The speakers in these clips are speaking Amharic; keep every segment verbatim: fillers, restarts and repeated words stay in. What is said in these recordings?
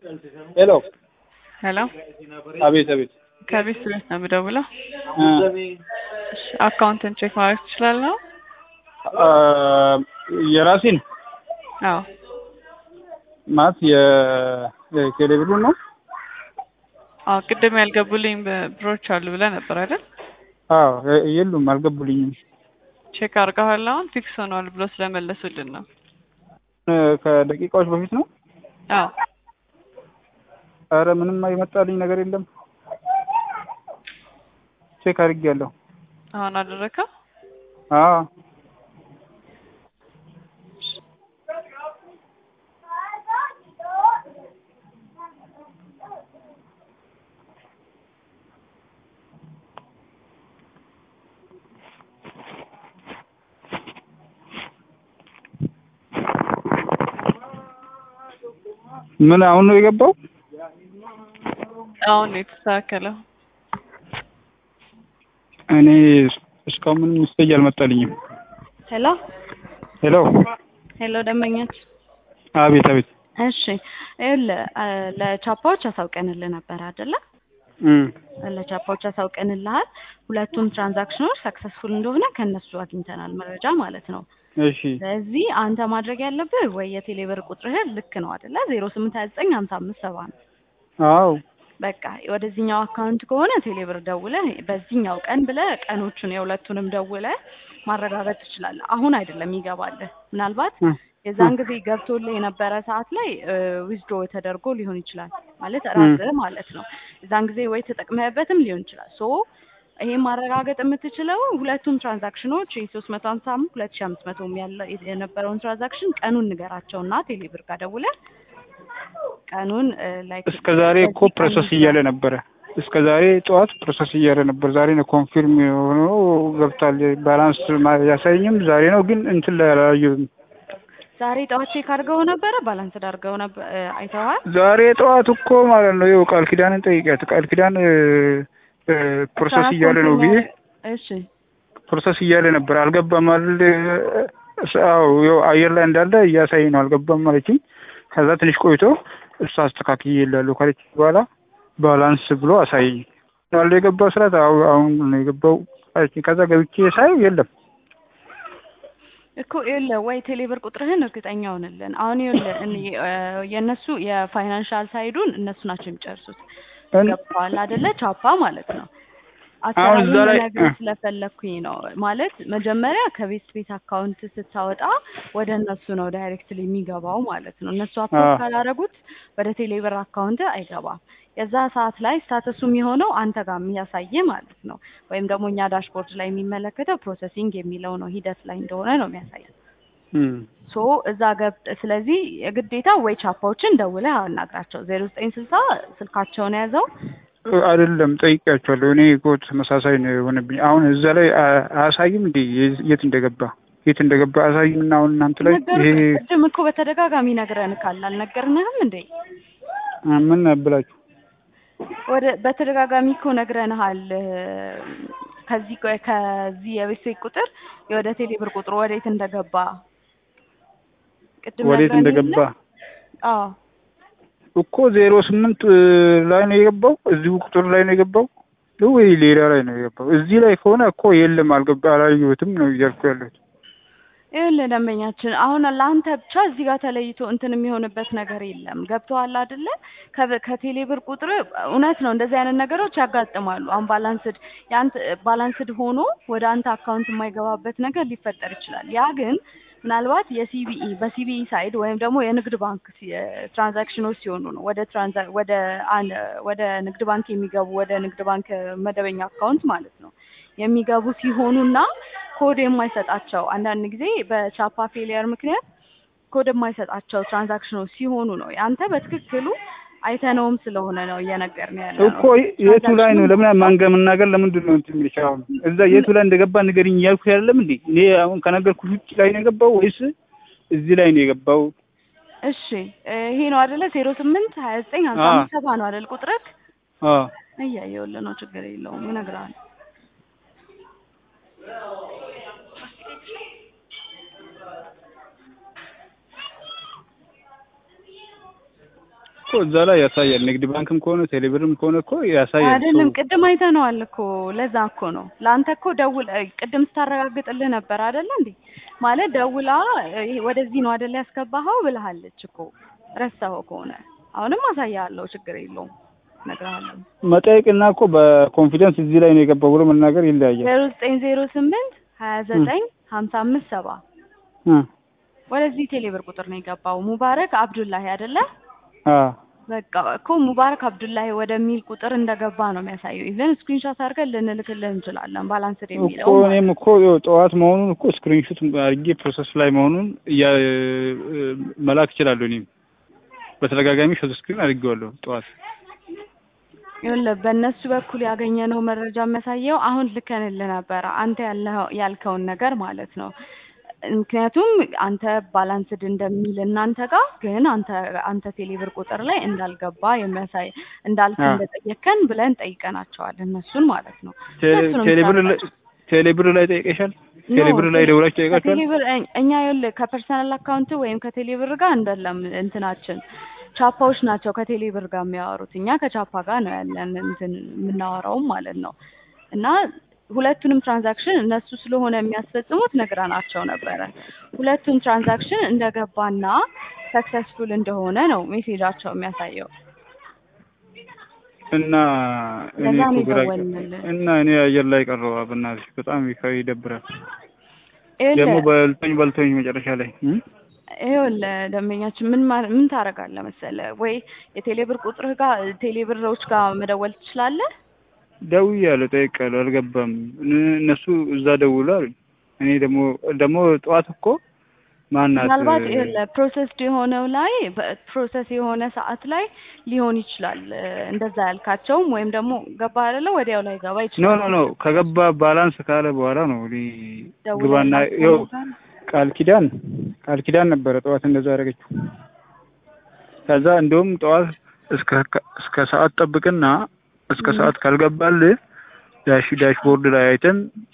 ሄሎ ሄሎ አቤት አቤት ከቤት ስለት ነው የምደውለው። አካውንትን ቼክ ማድረግ ትችላለህ? የራሴን አዎ ማለት የቴሌብሩ ነው። አዎ ቅድም ያልገቡልኝ ብሮች አሉ ብለህ ነበር አይደል? አዎ የሉም አልገቡልኝም። ቼክ አድርገዋል? አሁን ፊክስ ሆኗል ብሎ ስለመለሱልን ነው። ከደቂቃዎች በፊት ነው። አዎ አረ ምንም አይመጣልኝ ነገር የለም። ቼክ አድርጌያለሁ። አሁን አደረከው? አዎ ምን አሁን ነው የገባው? አሁን የተስተካከለው። እኔ እስካሁን ምንም ሜሴጅ አልመጣልኝም። ሄሎ ሄሎ ሄሎ ደመኛች። አቤት አቤት። እሺ ይኸውልህ ለቻፓዎች አሳውቀንልህ ነበር አይደለ? እም ለቻፓዎች አሳውቀንልሃል። ሁለቱም ትራንዛክሽኖች ሰክሰስፉል እንደሆነ ከነሱ አግኝተናል መረጃ ማለት ነው። እሺ ስለዚህ አንተ ማድረግ ያለብህ ወይ የቴሌብር ቁጥርህን ልክ ነው አይደለ? ዜሮ ስምንት ሃያ ዘጠኝ ሃምሳ አምስት ሰባ ነው። አዎ በቃ ወደዚህኛው አካውንት ከሆነ ቴሌብር ደውለህ በዚህኛው ቀን ብለህ ቀኖቹን የሁለቱንም ደውለህ ማረጋገጥ ትችላለህ። አሁን አይደለም ይገባልህ። ምናልባት የዛን ጊዜ ገብቶልህ የነበረ ሰዓት ላይ ዊዝድሮ ተደርጎ ሊሆን ይችላል ማለት ራስህ ማለት ነው። የዛን ጊዜ ወይ ተጠቅመህበትም ሊሆን ይችላል። ሶ ይሄን ማረጋገጥ የምትችለው ሁለቱም ትራንዛክሽኖች ሶስት መቶ ሃምሳ አምስት ሁለት ሺህ አምስት መቶ ያለ የነበረውን ትራንዛክሽን ቀኑን ንገራቸውና ቴሌብር ጋር ደውለህ ቀኑን ላይክ እስከ ዛሬ እኮ ፕሮሰስ እያለ ነበረ። እስከ ዛሬ ጠዋት ፕሮሰስ እያለ ነበር። ዛሬ ነው ኮንፊርም የሆነው ገብቷል። ባላንስ ያሳየኝም ዛሬ ነው ግን እንትን ላይ አላየሁም። ዛሬ ጠዋት ቼክ አድርገው ነበረ ባላንስ አድርገው ነበር አይተዋል? ዛሬ ጠዋት እኮ ማለት ነው ይኸው ቃል ኪዳንን ጠይቂያት። ቃል ኪዳን ፕሮሰስ እያለ ነው ብዬ እሺ ፕሮሰስ እያለ ነበር አልገባም አይደል? አዎ ይኸው አየር ላይ እንዳለ እያሳየኝ ነው አልገባም ማለትኝ። ከዛ ትንሽ ቆይቶ እሱ አስተካክዬ ይላሉ ካለች በኋላ ባላንስ ብሎ አሳየኝ። ነው የገባው ስራት አሁን ነው የገባው። ከዛ ገብቼ ሳይ የለም እኮ ይኸውልህ ወይ ቴሌብር ቁጥርህን እርግጠኛ ሆነልን። አሁን ይኸውልህ የእነሱ የፋይናንሻል ሳይዱን እነሱ ናቸው የሚጨርሱት። ገባል አይደለ? ቻፓ ማለት ነው። አሁን ነገር ስለፈለኩኝ ነው ማለት መጀመሪያ ከቤት ቤት አካውንት ስታወጣ ወደ እነሱ ነው ዳይሬክትሊ የሚገባው ማለት ነው። እነሱ አፕሮቭ ካላደረጉት ወደ ቴሌብር አካውንት አይገባም። የዛ ሰዓት ላይ ስታተሱ የሚሆነው አንተ ጋር የሚያሳይ ማለት ነው። ወይም ደግሞ እኛ ዳሽቦርድ ላይ የሚመለከተው ፕሮሰሲንግ የሚለው ነው ሂደት ላይ እንደሆነ ነው የሚያሳየው። ሶ እዛ ገብ ስለዚህ የግዴታ ወይ ቻፓዎችን ደውለህ አናግራቸው። ዜሮ ዘጠኝ ስልሳ ስልካቸውን ያዘው አይደለም ጠይቄያቸዋለሁ። እኔ እኮ ተመሳሳይ ነው የሆነብኝ። አሁን እዛ ላይ አያሳይም እንዴ የት እንደገባ የት እንደገባ አያሳይም። እና አሁን እናንተ ላይ ይሄ ቅድም እኮ በተደጋጋሚ ነግረን ካል አልነገርንህም እንዴ? ምን ብላችሁ ወደ በተደጋጋሚ እኮ ነግረንሃል። ከዚህ ከዚህ የቤት ቁጥር ወደ ቴሌብር ቁጥሩ ወዴት እንደገባ ቅድም ወዴት እንደገባ አዎ እኮ ዜሮ ስምንት ላይ ነው የገባው። እዚሁ ቁጥር ላይ ነው የገባው ወይ ሌላ ላይ ነው የገባው? እዚህ ላይ ከሆነ እኮ የለም አልገባ አላየሁትም ነው እያልኩ ያለሁት። ይኸውልህ ደንበኛችን አሁን ለአንተ ብቻ እዚህ ጋር ተለይቶ እንትን የሚሆንበት ነገር የለም። ገብቶሃል አይደለ? ከቴሌብር ቁጥር እውነት ነው እንደዚህ አይነት ነገሮች ያጋጥማሉ። አሁን ባላንስድ ያንተ ባላንስድ ሆኖ ወደ አንተ አካውንት የማይገባበት ነገር ሊፈጠር ይችላል። ያ ግን ምናልባት የሲቢኢ በሲቢኢ ሳይድ ወይም ደግሞ የንግድ ባንክ ትራንዛክሽኖች ሲሆኑ ነው ወደ ትራንዛ ወደ ወደ ንግድ ባንክ የሚገቡ ወደ ንግድ ባንክ መደበኛ አካውንት ማለት ነው የሚገቡ ሲሆኑና ኮድ የማይሰጣቸው አንዳንድ ጊዜ በቻፓ ፌሊየር ምክንያት ኮድ የማይሰጣቸው ትራንዛክሽኖች ሲሆኑ ነው ያንተ በትክክሉ አይተነውም ስለሆነ ነው እየነገርን ያለው እኮ የቱ ላይ ነው? ለምን ማንገም መናገር ለምንድን ነው እንትን የሚልሻው? እዛ የቱ ላይ እንደገባ ንገሪኝ እያልኩ አይደለም እንዴ? እኔ አሁን ከነገርኩሽ ውጭ ላይ ነው የገባው ወይስ እዚህ ላይ ነው የገባው? እሺ ይሄ ነው አይደለ? ዜሮ ስምንት ሃያ ዘጠኝ ሃምሳ አምስት ሰባ ነው አይደል ቁጥርህ? አዎ እያየሁልህ ነው ችግር የለውም እነግርሃለሁ። እኮ እዛ ላይ ያሳያል። ንግድ ባንክም ከሆነ ቴሌብርም ከሆነ እኮ ያሳያል። አይደለም ቅድም አይተነዋል እኮ ለዛ እኮ ነው ለአንተ እኮ ደውል ቅድም ስታረጋግጥልህ ነበር አይደለ እንዴ ማለት ደውላ ወደዚህ ነው አይደለ ያስገባኸው ብለሃለች እኮ ረሳኸው ከሆነ አሁንም አሳያለሁ ችግር የለውም እነግርሃለሁ። መጠየቅና እኮ በኮንፊደንስ እዚህ ላይ ነው የገባው ብሎ መናገር ይለያያል። ዜሮ ዘጠኝ ዜሮ ስምንት ሀያ ዘጠኝ ሀምሳ አምስት ሰባ ወደዚህ ቴሌብር ቁጥር ነው የገባው ሙባረክ አብዱላሂ አይደለ? አዎ በቃ እኮ ሙባረክ አብዱላሂ ወደሚል ቁጥር እንደገባ ነው የሚያሳየው። ኢቨን ስክሪንሾት አድርገን ልንልክልህ እንችላለን ባላንስ የሚለው እኮ እኔም እኮ ጠዋት መሆኑን እኮ ስክሪንሾት አድርጌ ፕሮሰስ ላይ መሆኑን መላክ እችላለሁ። እኔም በተደጋጋሚ ሾት ስክሪን አድርጌዋለሁ ጠዋት። ይኸውልህ በእነሱ በኩል ያገኘነው መረጃ የሚያሳየው አሁን ልከንልህ ነበር አንተ ያልኸው ያልከውን ነገር ማለት ነው። ምክንያቱም አንተ ባላንስድ እንደሚል እናንተ ጋር ግን አንተ አንተ ቴሌብር ቁጥር ላይ እንዳልገባ የሚያሳይ እንዳልክ እንደጠየከን ብለን ጠይቀናቸዋል እነሱን ማለት ነው። ቴሌብር ቴሌብር ላይ ጠይቀሻል? ቴሌብር ላይ ደውላችሁ ጠይቃችኋል? ቴሌብር እኛ ይኸውልህ ከፐርሰናል አካውንት ወይም ከቴሌብር ጋር እንደለም እንትናችን ቻፓዎች ናቸው ከቴሌብር ጋር የሚያወሩት። እኛ ከቻፓ ጋር ነው ያለን እንትን የምናወራው ማለት ነው። እና ሁለቱንም ትራንዛክሽን እነሱ ስለሆነ የሚያስፈጽሙት ነግራናቸው ነበረ። ሁለቱም ትራንዛክሽን እንደገባና ሰክሰስፉል እንደሆነ ነው ሜሴጃቸው የሚያሳየው። እና እኔ እና እኔ አየር ላይ ቀረው አብናሽ በጣም ይደብራል። ደግሞ በልቶኝ በልቶኝ መጨረሻ ላይ ይኸውልህ ደንበኛችን ምን ምን ታደርጋለህ መሰለህ ወይ የቴሌብር ቁጥርህ ጋር ቴሌብሮች ጋር መደወል ትችላለህ? ደውያለሁ ጠይቄያለሁ አልገባም። እነሱ እዛ ደውለው እኔ ደግሞ ደግሞ ጠዋት እኮ ማናት ምናልባት ፕሮሰስድ የሆነው ላይ ፕሮሰስ የሆነ ሰዓት ላይ ሊሆን ይችላል እንደዛ ያልካቸውም ወይም ደግሞ ገባ አይደለ ወዲያው ላይ ገባ ይችላል። ኖ ኖ ኖ ከገባ ባላንስ ካለ በኋላ ነው ግባና ይኸው ቃል ኪዳን ቃል ኪዳን ነበረ ጠዋት እንደዛ ያደረገችው። ከዛ እንደውም ጠዋት እስከ እስከ ሰዓት ጠብቅና እስከ ሰዓት ካልገባል ዳሽ ዳሽቦርድ ላይ አይተን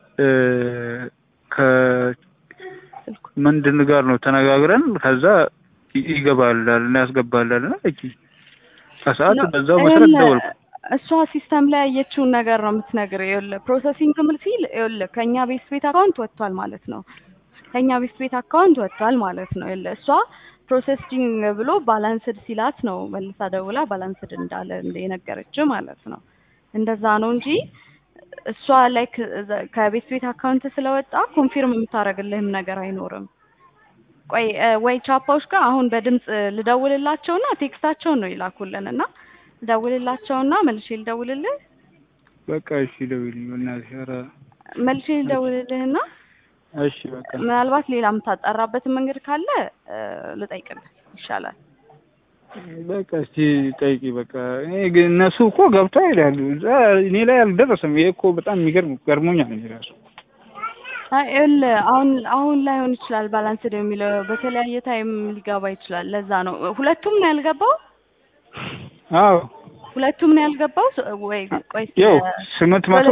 ከ ምንድን ጋር ነው ተነጋግረን ከዛ ይገባል እና ያስገባላል እቺ ከሰዓት በዛው መሰረት ደወልኩ። እሷ ሲስተም ላይ ያየችውን ነገር ነው የምትነግረው። ይኸውልህ ፕሮሰሲንግ ምን ሲል ይኸውልህ ከኛ ቤት ቤት አካውንት ወጥቷል ማለት ነው። ከኛ ቤት ቤት አካውንት ወጥቷል ማለት ነው። ይኸውልህ እሷ ፕሮሰሲንግ ብሎ ባላንስድ ሲላት ነው መልሳ ደውላ ባላንስድ እንዳለ እንደነገረች ማለት ነው። እንደዛ ነው እንጂ እሷ ላይክ ከቤት ቤት አካውንት ስለወጣ ኮንፊርም የምታረግልህም ነገር አይኖርም። ቆይ ወይ ቻፓዎች ጋር አሁን በድምጽ ልደውልላቸውና ቴክስታቸውን ነው ይላኩልንና ልደውልላቸውና መልሼ ልደውልልህ። በቃ እሺ ደውልልኝ በእናትሽ። ኧረ መልሼ ልደውልልህና እሺ በቃ ምናልባት ሌላ የምታጣራበት መንገድ ካለ ልጠይቅልህ ይሻላል። በቃ እስቲ ጠይቂ በቃ። እኔ ግን እነሱ እኮ ገብተው ይላሉ እኔ ላይ አልደረሰም። ይሄ እኮ በጣም የሚገርም ገርሞኛል እኔ ራሱ። አይ አሁን አሁን ላይሆን ይችላል ባላንስድ የሚለው በተለያየ ታይም ሊገባ ይችላል። ለዛ ነው ሁለቱም ነው ያልገባው። አዎ ሁለቱም ነው ያልገባው ወይ ቆይ ያው ስምንት መቶ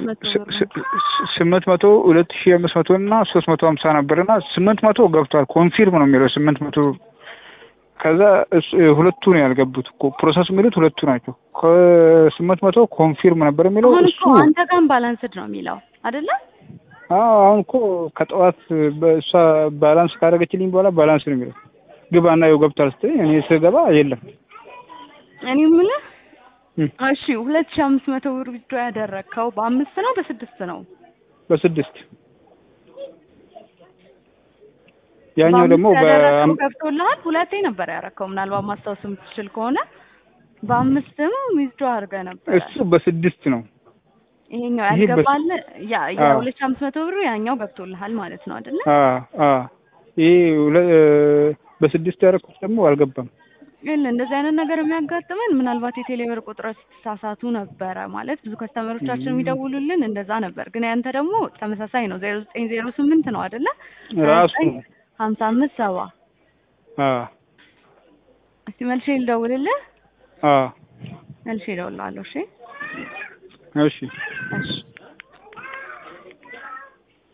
ስምንት መቶ ሁለት ሺህ አምስት መቶ እና ሶስት መቶ ሀምሳ ነበርና ስምንት መቶ ገብቷል ኮንፊርም ነው የሚለው ስምንት መቶ። ከዛ ሁለቱ ነው ያልገቡት እኮ ፕሮሰስ የሚሉት ሁለቱ ናቸው። ከስምንት መቶ ኮንፊርም ነበር የሚለው እሱ። አንተ ጋር ባላንስድ ነው የሚለው አይደለ? አዎ አሁን እኮ ከጠዋት በእሷ ባላንስ ካደረገችልኝ በኋላ ባላንስ ነው የሚለው። ግባና ይኸው ገብቷል ስትይ እኔ ስገባ የለም። እኔ የምልህ እሺ ሁለት ሺህ አምስት መቶ ብር ብቻ ያደረከው በአምስት ነው በስድስት ነው? በስድስት ያኛው ደግሞ በአምስት ገብቶልሃል። ሁለቴ ነበር ያረከው ምናልባት ማስታወስ የምትችል ከሆነ በአምስትም ዊዝድሮ አድርገህ ነበር። እሱ በስድስት ነው። ይሄኛው ያልገባል ያ ያ ሁለት ሺህ አምስት መቶ ብር ያኛው ገብቶልሃል ማለት ነው አይደለ? አዎ አዎ ይሄ በስድስት ያረኩት ደግሞ አልገባም። ግን እንደዚህ አይነት ነገር የሚያጋጥመን ምናልባት የቴሌብር ቁጥር ተሳሳቱ ነበረ ማለት ብዙ ከስተመሮቻችን የሚደውሉልን እንደዛ ነበር። ግን ያንተ ደግሞ ተመሳሳይ ነው ዜሮ ዘጠኝ ዜሮ ስምንት ነው አይደለ? ራሱ ሀምሳ አምስት ሰባ አዎ እስቲ መልሼ ልደውልልህ። አዎ መልሼ እደውልልሃለሁ። እሺ እሺ እሺ